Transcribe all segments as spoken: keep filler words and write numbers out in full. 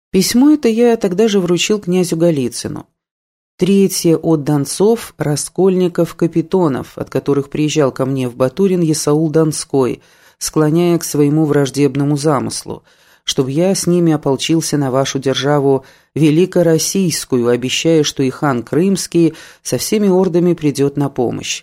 Письмо это я тогда же вручил князю Голицыну. Третье от донцов, раскольников, капитонов, от которых приезжал ко мне в Батурин Есаул Донской, склоняя к своему враждебному замыслу, чтобы я с ними ополчился на вашу державу великороссийскую, обещая, что и хан Крымский со всеми ордами придет на помощь.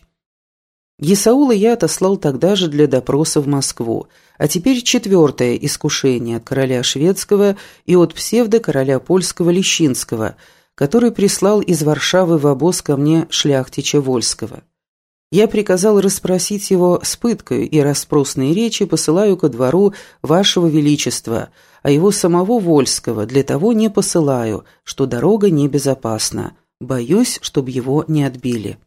Есаула я отослал тогда же для допроса в Москву, а теперь четвертое искушение от короля шведского и от псевдо-короля польского Лещинского, который прислал из Варшавы в обоз ко мне шляхтича Вольского. Я приказал расспросить его с пыткой, и расспросные речи посылаю ко двору вашего величества, а его самого Вольского для того не посылаю, что дорога небезопасна, боюсь, чтоб его не отбили.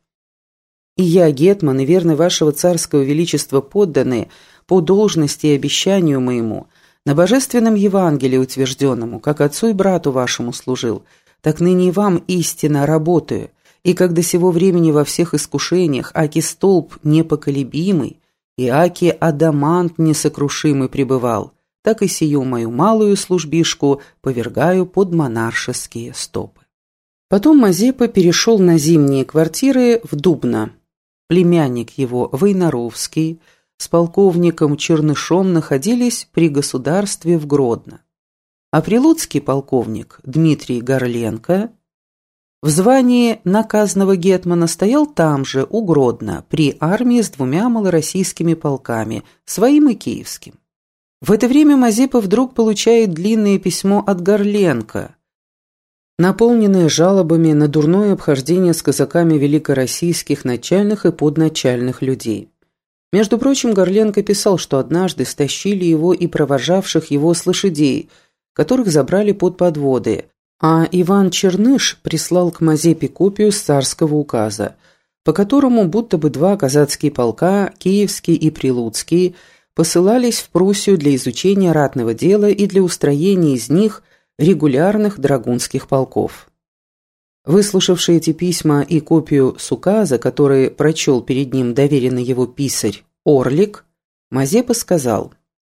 И я, гетман и верный вашего царского величества подданные, по должности и обещанию моему, на божественном Евангелии утвержденному, как отцу и брату вашему служил, так ныне и вам истинно работаю, и как до сего времени во всех искушениях аки столб непоколебимый, и аки адамант несокрушимый пребывал, так и сию мою малую службишку повергаю под монаршеские стопы. Потом Мазепа перешел на зимние квартиры в Дубно. Племянник его, Войнаровский, с полковником Чернышом находились при государстве в Гродно. А прилуцкий полковник Дмитрий Горленко в звании наказного гетмана стоял там же, у Гродно, при армии с двумя малороссийскими полками, своим и киевским. В это время Мазепа вдруг получает длинное письмо от Горленко, наполненное жалобами на дурное обхождение с казаками великороссийских начальных и подначальных людей. Между прочим, Горленко писал, что однажды стащили его и провожавших его с лошадей, которых забрали под подводы, а Иван Черныш прислал к Мазепе копию царского указа, по которому будто бы два казацкие полка, Киевский и Прилуцкий, посылались в Пруссию для изучения ратного дела и для устроения из них регулярных драгунских полков. Выслушавший эти письма и копию с указа, который прочел перед ним доверенный его писарь Орлик, Мазепа сказал: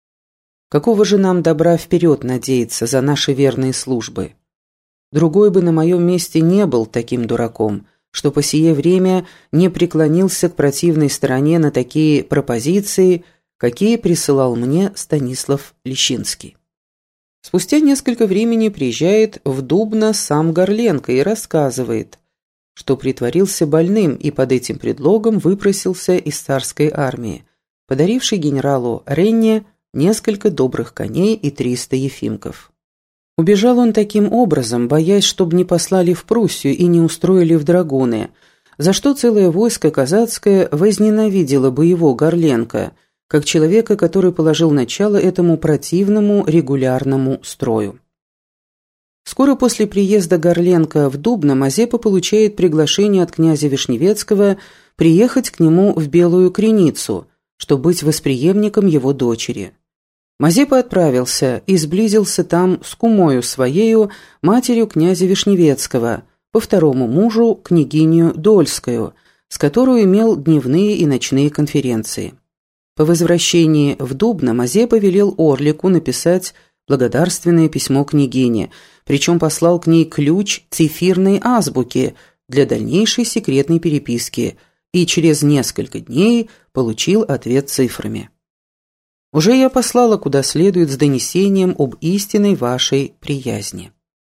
«Какого же нам добра вперед надеяться за наши верные службы? Другой бы на моем месте не был таким дураком, что по сие время не преклонился к противной стороне на такие пропозиции, какие присылал мне Станислав Лещинский». Спустя несколько времени приезжает в Дубно сам Горленко и рассказывает, что притворился больным и под этим предлогом выпросился из царской армии, подарившей генералу Ренне несколько добрых коней и триста ефимков. Убежал он таким образом, боясь, чтобы не послали в Пруссию и не устроили в драгуны, за что целое войско казацкое возненавидело бы его, Горленко, как человека, который положил начало этому противному регулярному строю. Скоро после приезда Горленко в Дубно Мазепа получает приглашение от князя Вишневецкого приехать к нему в Белую Креницу, чтобы быть восприемником его дочери. Мазепа отправился и сблизился там с кумою своею, матерью князя Вишневецкого, по второму мужу княгиню Дольскую, с которой имел дневные и ночные конференции. По возвращении в Дубно Мазепа велел Орлику написать благодарственное письмо княгине, причем послал к ней ключ цифирной азбуки для дальнейшей секретной переписки и через несколько дней получил ответ цифрами. «Уже я послала куда следует с донесением об истинной вашей приязни».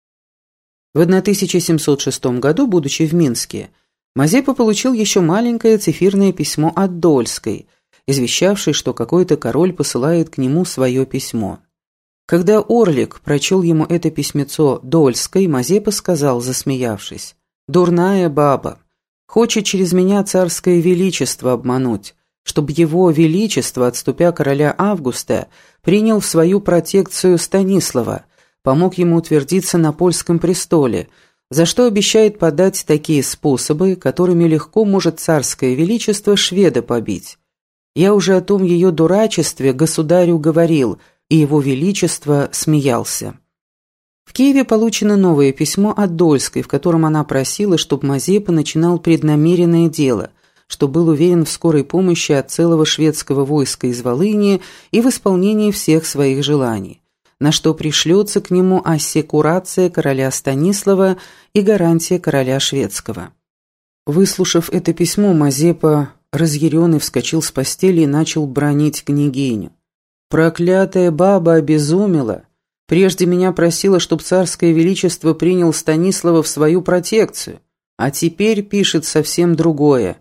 В тысяча семьсот шестом году, будучи в Минске, Мазепа получил еще маленькое цифирное письмо от Дольской, извещавшей, что какой-то король посылает к нему свое письмо. Когда Орлик прочел ему это письмецо Дольской, Мазепа сказал, засмеявшись: «Дурная баба, хочет через меня царское величество обмануть, чтобы его величество, отступя короля Августа, принял в свою протекцию Станислава, помог ему утвердиться на польском престоле, за что обещает подать такие способы, которыми легко может царское величество шведа побить. Я уже о том ее дурачестве государю говорил, и его величество смеялся». В Киеве получено новое письмо от Дольской, в котором она просила, чтобы Мазепа начинал преднамеренное дело, что был уверен в скорой помощи от целого шведского войска из Волыни и в исполнении всех своих желаний. на что пришлется к нему ассекурация короля Станислава и гарантия короля шведского. Выслушав это письмо, Мазепа, разъяренный, вскочил с постели и начал бранить княгиню. «Проклятая баба обезумела! Прежде меня просила, чтоб царское величество принял Станислава в свою протекцию, а теперь пишет совсем другое.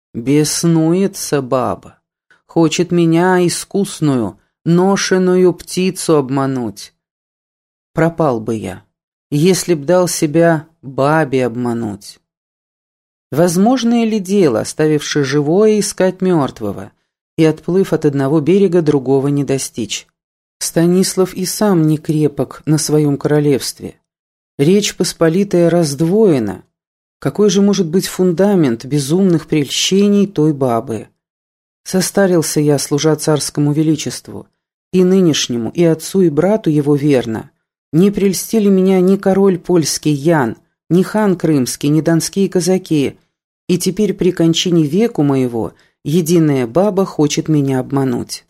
Беснуется баба. Хочет меня, искусную, ношеную птицу обмануть. Пропал бы я, если б дал себя бабе обмануть. Возможное ли дело, оставивши живое, искать мертвого, и, отплыв от одного берега, другого не достичь? Станислав и сам не крепок на своем королевстве. Речь Посполитая раздвоена. Какой же может быть фундамент безумных прельщений той бабы? Состарился я, служа царскому величеству, и нынешнему, и отцу, и брату его верно. Не прельстили меня ни король польский Ян, ни хан крымский, ни донские казаки, и теперь при кончине веку моего единая баба хочет меня обмануть».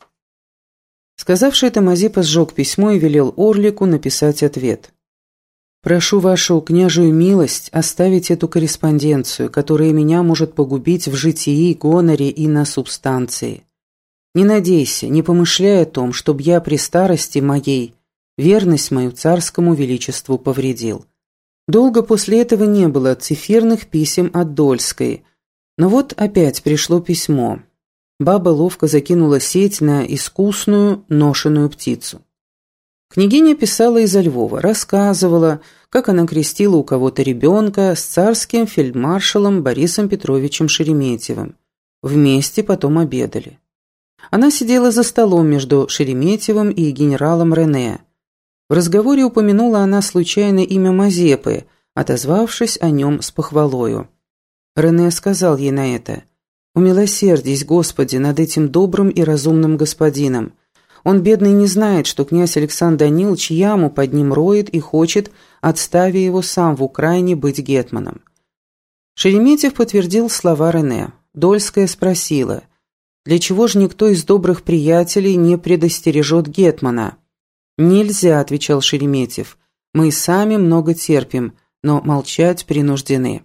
Сказавши это, Мазепа сжег письмо и велел Орлику написать ответ. «Прошу вашу княжую милость оставить эту корреспонденцию, которая меня может погубить в житии, гоноре и на субстанции. Не надейся, не помышляй о том, чтоб я при старости моей верность мою царскому величеству повредил». Долго после этого не было цифирных писем от Дольской, но вот опять пришло письмо. Баба ловко закинула сеть на искусную ношеную птицу. Княгиня писала изо Львова, рассказывала, как она крестила у кого-то ребенка с царским фельдмаршалом Борисом Петровичем Шереметьевым. Вместе потом обедали. Она сидела за столом между Шереметьевым и генералом Рене. В разговоре упомянула она случайно имя Мазепы, отозвавшись о нем с похвалою. Рене сказал ей на это: «Умилосердись, Господи, над этим добрым и разумным господином. Он, бедный, не знает, что князь Александр Данилович яму под ним роет и хочет, отставя его сам в Украине, быть гетманом». Шереметьев подтвердил слова Рене. Дольская спросила: «Для чего же никто из добрых приятелей не предостережет гетмана?» «Нельзя», — отвечал Шереметьев. «Мы сами много терпим, но молчать принуждены».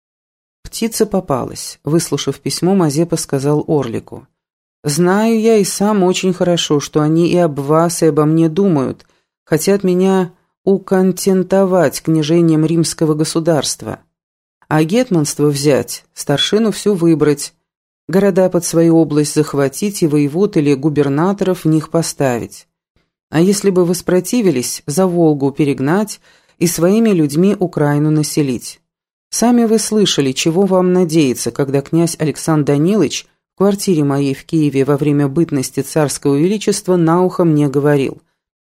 Птица попалась. Выслушав письмо, Мазепа сказал Орлику: «Знаю я и сам очень хорошо, что они и об вас, и обо мне думают, хотят меня уконтентовать княжением римского государства. А гетманство взять, старшину всю выбрать, города под свою область захватить и воевод или губернаторов в них поставить. А если бы воспротивились, за Волгу перегнать и своими людьми Украину населить. Сами вы слышали, чего вам надеяться, когда князь Александр Данилович в квартире моей в Киеве во время бытности царского величества на ухо мне говорил: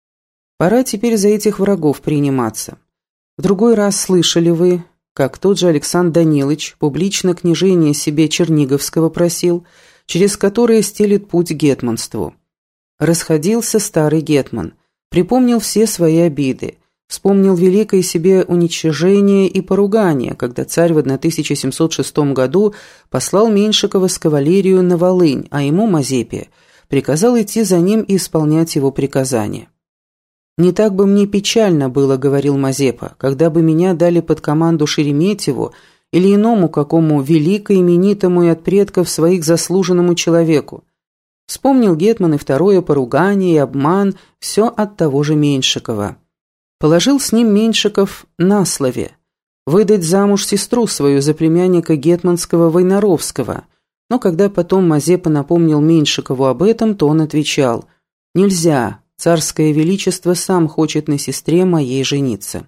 пора теперь за этих врагов приниматься. В другой раз слышали вы, как тот же Александр Данилович публично княжение себе Черниговского просил, через которое стелит путь гетманству. Расходился старый гетман, припомнил все свои обиды, вспомнил великое себе уничтожение и поругание, когда царь в тысяча семьсот шестом году послал Меньшикова с кавалерию на Волынь, а ему, Мазепе, приказал идти за ним и исполнять его приказания. «Не так бы мне печально было, — говорил Мазепа, — когда бы меня дали под команду Шереметьеву или иному какому великоименитому и от предков своих заслуженному человеку. Вспомнил гетман и второе поругание и обман, все от того же Меньшикова. Положил с ним Меньшиков на слове выдать замуж сестру свою за племянника гетманского Войнаровского, но когда потом Мазепа напомнил Меньшикову об этом, то он отвечал: «Нельзя, царское величество сам хочет на сестре моей жениться».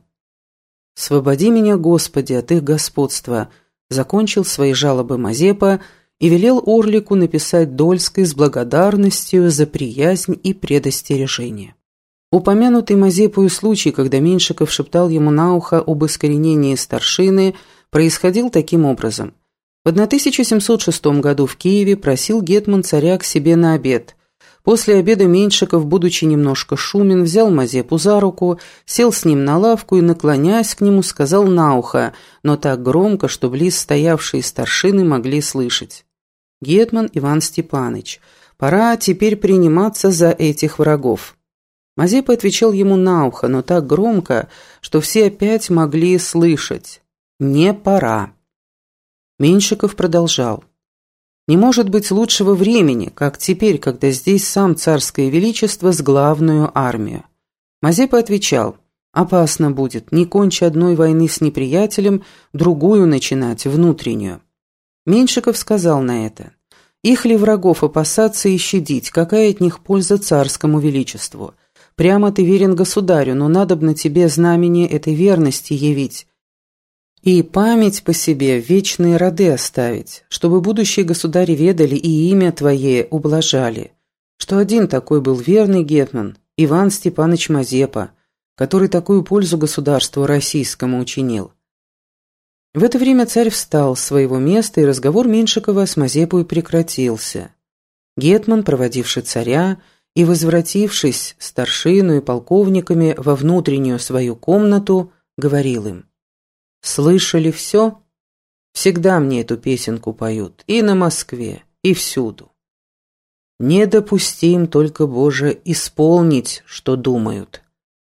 «Свободи меня, Господи, от их господства», закончил свои жалобы Мазепа и велел Орлику написать Дольской с благодарностью за приязнь и предостережение. Упомянутый Мазепою случай, когда Меньшиков шептал ему на ухо об искоренении старшины, происходил таким образом. В тысяча семьсот шестом году в Киеве просил гетман царя к себе на обед. После обеда Меньшиков, будучи немножко шумен, взял Мазепу за руку, сел с ним на лавку и, наклоняясь к нему, сказал на ухо, но так громко, что близ стоявшие старшины могли слышать: «Гетман Иван Степаныч, пора теперь приниматься за этих врагов». Мазепа отвечал ему на ухо, но так громко, что все опять могли слышать: «Не пора». Меньшиков продолжал: «Не может быть лучшего времени, как теперь, когда здесь сам царское величество с главную армию». Мазепа отвечал: «Опасно будет, не конча одной войны с неприятелем, другую начинать, внутреннюю». Меньшиков сказал на это: «Их ли врагов опасаться и щадить, какая от них польза царскому величеству? Прямо ты верен государю, но надобно тебе знамение этой верности явить, и память по себе в вечные роды оставить, чтобы будущие государи ведали и имя твое ублажали, что один такой был верный гетман, Иван Степанович Мазепа, который такую пользу государству российскому учинил». В это время царь встал с своего места, и разговор Меньшикова с Мазепой прекратился. Гетман, проводивший царя и возвратившись старшину и полковниками во внутреннюю свою комнату, говорил им: «Слышали все? Всегда мне эту песенку поют, и на Москве, и всюду. Не допусти им только, Боже, исполнить, что думают».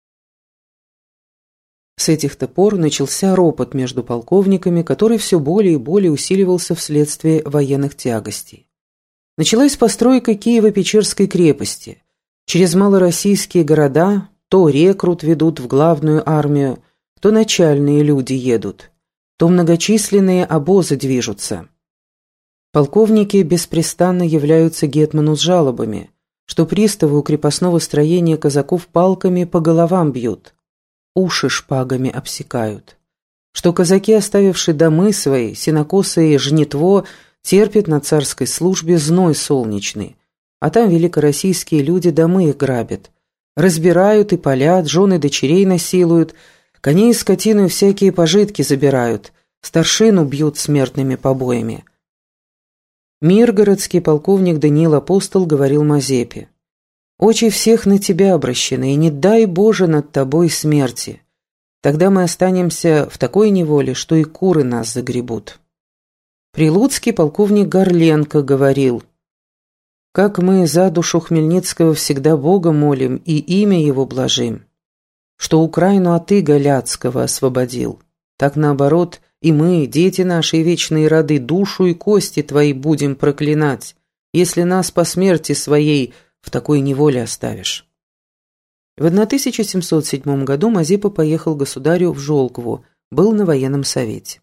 С этих-то пор начался ропот между полковниками, который все более и более усиливался вследствие военных тягостей. Началась постройка Киево-Печерской крепости. Через малороссийские города то рекрут ведут в главную армию, то начальные люди едут, то многочисленные обозы движутся. Полковники беспрестанно являются гетману с жалобами, что приставы у крепостного строения казаков палками по головам бьют, уши шпагами обсекают, что казаки, оставившие домы свои, сенокосы и жнитво, терпят на царской службе зной солнечный, а там великороссийские люди домы их грабят, разбирают и палят, жены дочерей насилуют, коней и скотину всякие пожитки забирают, старшину бьют смертными побоями. Миргородский полковник Даниил Апостол говорил Мазепе: «Очи всех на тебя обращены, и не дай Боже над тобой смерти. Тогда мы останемся в такой неволе, что и куры нас загребут». Прилуцкий полковник Горленко говорил: «Как мы за душу Хмельницкого всегда Бога молим и имя его блажим, что Украину от ига Ляцкого освободил, так наоборот и мы, дети наши и вечные роды, душу и кости твои будем проклинать, если нас по смерти своей в такой неволе оставишь». В тысяча семьсот седьмом году Мазепа поехал к государю в Жолкву, был на военном совете.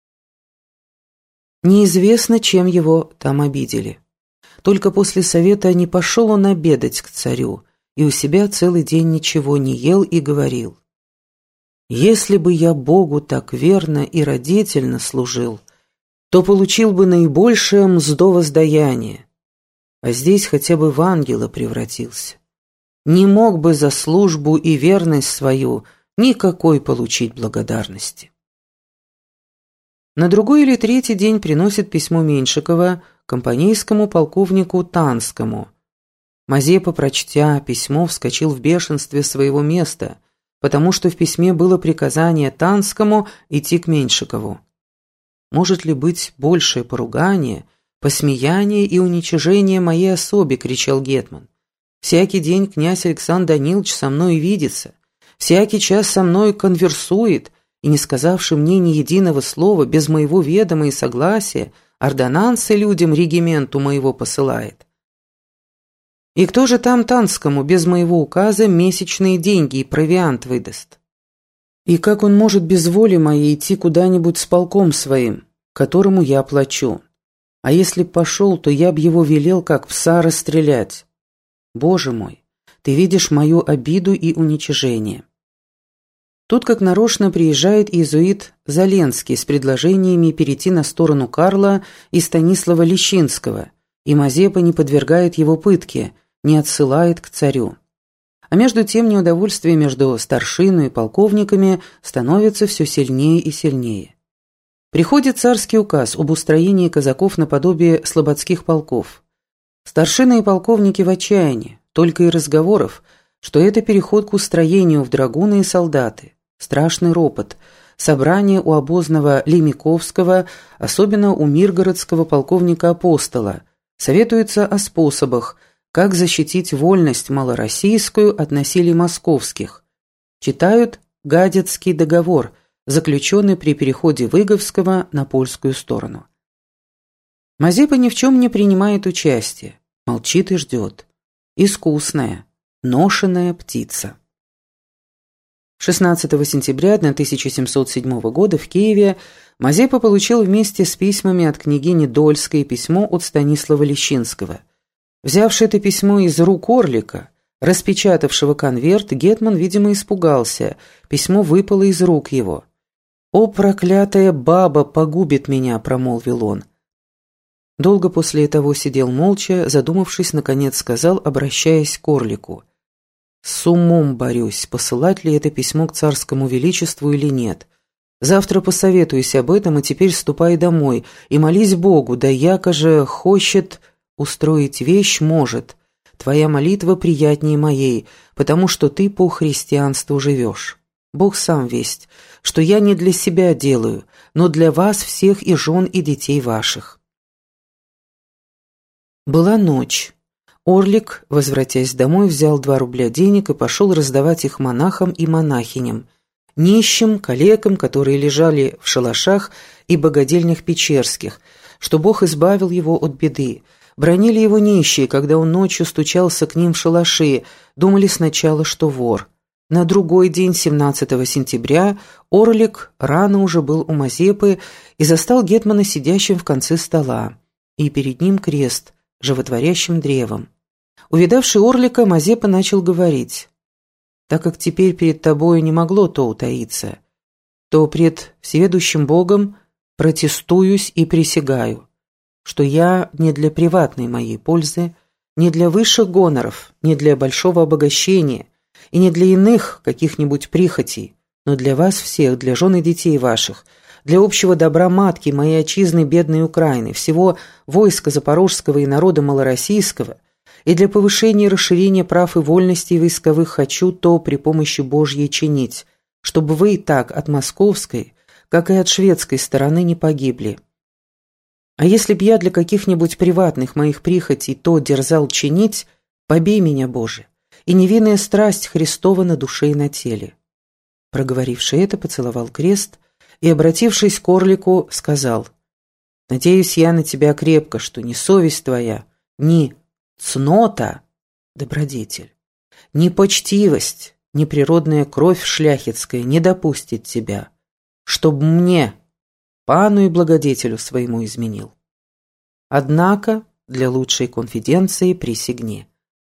Неизвестно, чем его там обидели. Только после совета не пошел он обедать к царю, и у себя целый день ничего не ел и говорил: «Если бы я Богу так верно и родительно служил, то получил бы наибольшее мздо воздаяние, а здесь хотя бы в ангела превратился. Не мог бы за службу и верность свою никакой получить благодарности». На другой или третий день приносит письмо Меньшикова компанейскому полковнику Танскому. Мазепа, прочтя письмо, вскочил в бешенстве своего места, потому что в письме было приказание Танскому идти к Меньшикову. «Может ли быть большее поругание, посмеяние и уничижение моей особе?» — кричал гетман. «Всякий день князь Александр Данилович со мной видится, всякий час со мной конверсует, и, не сказавши мне ни единого слова, без моего ведома и согласия, ордонансы людям регименту моего посылает. И кто же там Танскому без моего указа месячные деньги и провиант выдаст? И как он может без воли моей идти куда-нибудь с полком своим, которому я плачу? А если б пошел, то я б его велел, как пса, расстрелять. Боже мой, ты видишь мою обиду и уничижение». Тут как нарочно приезжает иезуит Заленский с предложениями перейти на сторону Карла и Станислава Лещинского, и Мазепа не подвергает его пытке, не отсылает к царю. А между тем неудовольствие между старшиной и полковниками становится все сильнее и сильнее. Приходит царский указ об устроении казаков наподобие слободских полков. Старшины и полковники в отчаянии, только и разговоров, что это переход к устроению в драгуны и солдаты. Страшный ропот, собрание у обозного Лемиковского, особенно у миргородского полковника Апостола, советуется о способах, как защитить вольность малороссийскую от насилий московских. Читают Гадяцкий договор, заключенный при переходе Выговского на польскую сторону. Мазепа ни в чем не принимает участия, молчит и ждет. Искусная, ношеная птица. шестнадцатого сентября тысяча семьсот седьмого года в Киеве Мазепа получил вместе с письмами от княгини Дольской письмо от Станислава Лещинского. Взявши это письмо из рук Орлика, распечатавшего конверт, гетман, видимо, испугался. Письмо выпало из рук его. «О, проклятая баба погубит меня!» – промолвил он. Долго после того сидел молча, задумавшись, наконец сказал, обращаясь к Орлику. «С умом борюсь, посылать ли это письмо к царскому величеству или нет. Завтра посоветуюсь об этом, и теперь ступай домой и молись Богу, да яко же хочет устроить вещь может. Твоя молитва приятнее моей, потому что ты по христианству живешь. Бог сам весть, что я не для себя делаю, но для вас всех и жен, и детей ваших». Была ночь. Орлик, возвратясь домой, взял два рубля денег и пошел раздавать их монахам и монахиням, нищим, калекам, которые лежали в шалашах и богадельнях печерских, что Бог избавил его от беды. Бранили его нищие, когда он ночью стучался к ним в шалаши, думали сначала, что вор. На другой день, семнадцатого сентября, Орлик рано уже был у Мазепы и застал гетмана сидящим в конце стола, и перед ним крест, животворящим древом. Увидавший Орлика, Мазепа начал говорить: «Так как теперь перед тобою не могло то утаиться, то пред всеведущим Богом протестуюсь и присягаю, что я не для приватной моей пользы, не для высших гоноров, не для большого обогащения и не для иных каких-нибудь прихотей, но для вас всех, для жен и детей ваших, для общего добра матки моей отчизны бедной Украины, всего войска запорожского и народа малороссийского, и для повышения и расширения прав и вольностей войсковых хочу то при помощи Божьей чинить, чтобы вы и так от московской, как и от шведской стороны не погибли. А если б я для каких-нибудь приватных моих прихотей то дерзал чинить, побей меня, Боже, и невинная страсть Христова на душе и на теле». Проговоривший это, поцеловал крест и, обратившись к Орлику, сказал: «Надеюсь я на тебя крепко, что ни совесть твоя, ни цнота, добродетель, ни почтивость, ни природная кровь шляхетская не допустит тебя, чтоб мне, пану и благодетелю своему, изменил. Однако для лучшей конфиденции присягни».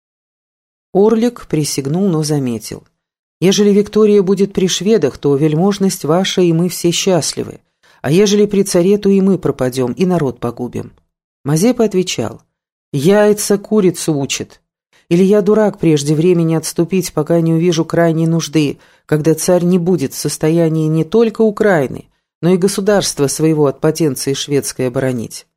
Орлик присягнул, но заметил: «Ежели Виктория будет при шведах, то вельможность ваша и мы все счастливы, а ежели при царе, то и мы пропадем, и народ погубим». Мазепа отвечал: «Яйца курицу учат. Или я дурак прежде времени отступить, пока не увижу крайней нужды, когда царь не будет в состоянии не только Украины, но и государства своего от потенции шведской оборонить.